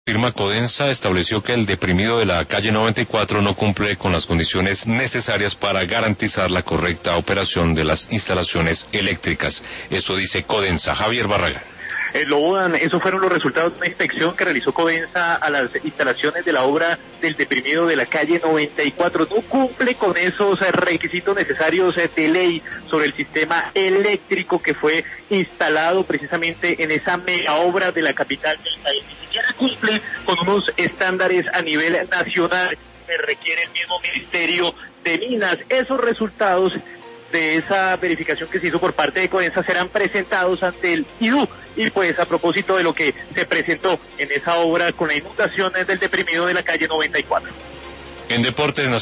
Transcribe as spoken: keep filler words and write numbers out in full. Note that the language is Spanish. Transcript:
Firma Codensa estableció que el deprimido de la calle noventa y cuatro no cumple con las condiciones necesarias para garantizar la correcta operación de las instalaciones eléctricas. Eso dice Codensa. Javier Barragán. Eh, Lobodan, esos fueron los resultados de una inspección que realizó Codensa a las instalaciones de la obra del deprimido de la calle noventa y cuatro. No cumple con esos eh, requisitos necesarios eh, de ley sobre el sistema eléctrico que fue instalado precisamente en esa mega obra de la capital del país. Ni siquiera cumple con unos estándares a nivel nacional que requiere el mismo Ministerio de Minas. Esos resultados de esa verificación que se hizo por parte de Codensa serán presentados ante el I D U. Y pues a propósito de lo que se presentó en esa obra con la inundación del deprimido de la calle noventa y cuatro. En Deportes